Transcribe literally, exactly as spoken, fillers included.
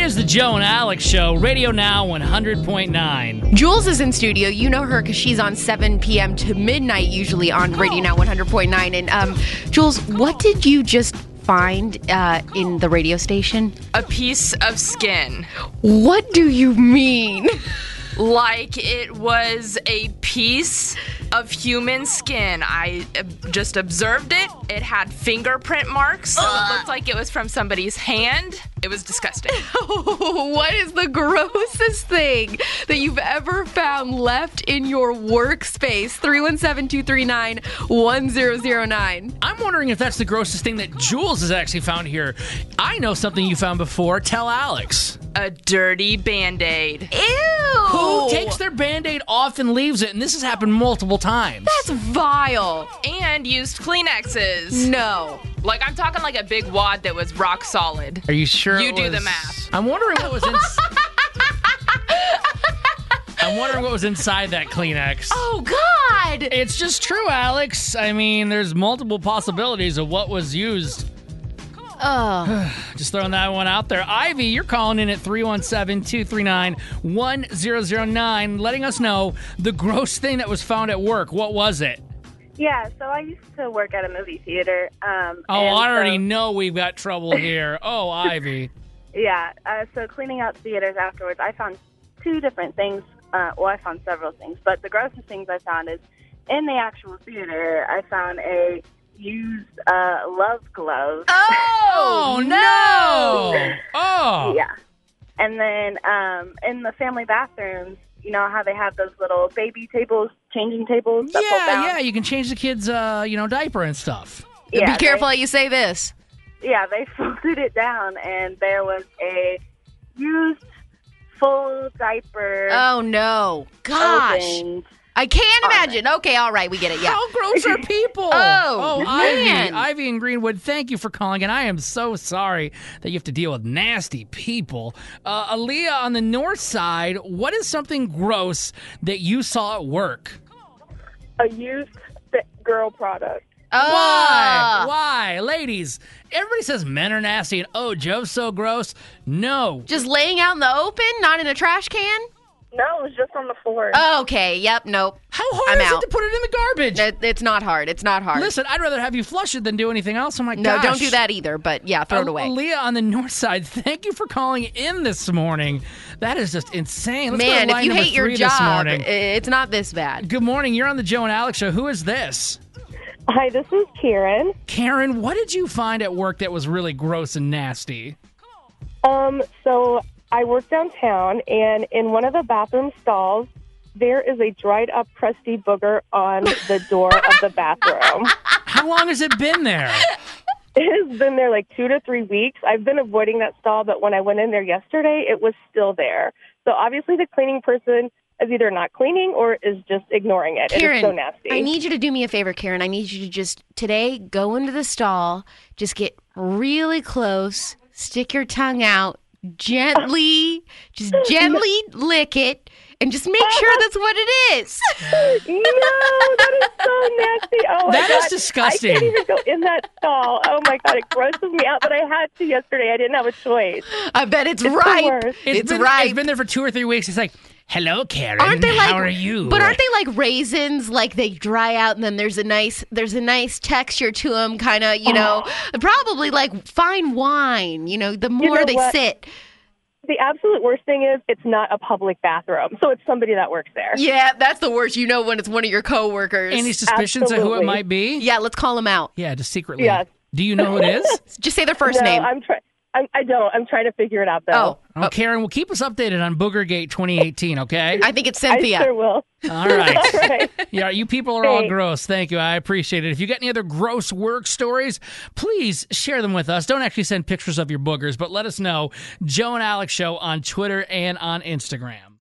is the Joe and Alex Show, Radio Now one hundred point nine. Jules is in studio. You know her because she's on seven p.m. to midnight usually on Radio Now one hundred point nine. And um, Jules, what did you just find uh, in the radio station? A piece of skin. What do you mean? Like it was a piece of human skin. I uh, just observed it. It had fingerprint marks, so it looked like it was from somebody's hand. It was disgusting. What is the grossest thing that you've ever found left in your workspace? three one seven, two three nine, one zero zero nine. I'm wondering if that's the grossest thing that Jules has actually found here. I know something you found before. Tell Alex. A dirty Band-Aid. Ew! Who takes their Band-Aid off and leaves it? And this has happened multiple times. That's vile. And used Kleenexes. No. Like, I'm talking like a big wad that was rock solid. Are you sure? You it do was- the math. I'm wondering what was in. I'm wondering what was inside that Kleenex. Oh, God! It's just true, Alex. I mean, there's multiple possibilities of what was used. Oh. Just throwing that one out there. Ivy, you're calling in at three one seven, two three nine, one zero zero nine, letting us know the gross thing that was found at work. What was it? Yeah, so I used to work at a movie theater. Um, Oh, and I already so, know we've got trouble here. Oh, Ivy. Yeah, uh, so cleaning out theaters afterwards, I found two different things. Uh, well, I found several things, but the grossest things I found is in the actual theater, I found a used uh, love glove. Oh, no! Oh! Yeah. And then um, in the family bathrooms, you know how they have those little baby tables, changing tables that fold Yeah, down? yeah, you can change the kid's, uh, you know, diaper and stuff. Yeah, Be careful they- how you say this. Yeah, they folded it down, and there was a used full diaper. Oh, no. Gosh. opened. I can't on imagine. Okay, all right, we get it. Yeah. How gross are people? Oh, man. Ivy, Ivy and Greenwood, thank you for calling, and I am so sorry that you have to deal with nasty people. Uh, Aaliyah, on the north side, what is something gross that you saw at work? A used fit girl product. Why? Oh. Why? Ladies, everybody says men are nasty and, oh, Joe's so gross. No. Just laying out in the open, not in a trash can? No, it was just on the floor. Oh, okay, yep, nope. How hard I'm is out. it to put it in the garbage? It, it's not hard. It's not hard. Listen, I'd rather have you flush it than do anything else. Oh, my no, gosh. don't do that either, but yeah, throw it away. Aaliyah on the north side, thank you for calling in this morning. That is just insane. Let's go to Man, if line you number hate your three this job, morning. it's not this bad. Good morning. You're on the Joe and Alex Show. Who is this? Hi, this is Karen. Karen, what did you find at work that was really gross and nasty? Um, so I work downtown, and in one of the bathroom stalls, there is a dried up crusty booger on the door of the bathroom. How long has it been there? It has been there like two to three weeks. I've been avoiding that stall, but when I went in there yesterday, it was still there. So obviously the cleaning person is either not cleaning or is just ignoring it. Karen, it is so nasty. I need you to do me a favor, Karen. I need you to just today go into the stall, just get really close, stick your tongue out, gently, just gently lick it, and just make sure that's what it is. No, that is so nasty. Oh my That God. is disgusting. I can't even go in that stall. Oh my God, it grosses me out. But I had to yesterday. I didn't have a choice. I bet it's, It's the ripe. worst. It's, been, ripe. It's been there for two or three weeks. It's like, hello, Karen. Aren't they like? How are you? But aren't they like raisins? Like they dry out, and then there's a nice, there's a nice texture to them. Kind of, you know, probably like fine wine. You know, the more know they what? sit. The absolute worst thing is it's not a public bathroom, so it's somebody that works there. Yeah, that's the worst. You know when it's one of your coworkers. Any suspicions of who it Absolutely. might be? Yeah, let's call them out. Yeah, just secretly. Yes. Do you know who it is? Just say their first no, name. I'm trying. I don't. I'm trying to figure it out though. Oh, Oh, Karen, well, keep us updated on Boogergate twenty eighteen, okay? I think it's I Cynthia. sure will. All right. All right. Yeah, you people are all Thanks. gross. Thank you. I appreciate it. If you got any other gross work stories, please share them with us. Don't actually send pictures of your boogers, but let us know. Joe and Alex Show on Twitter and on Instagram.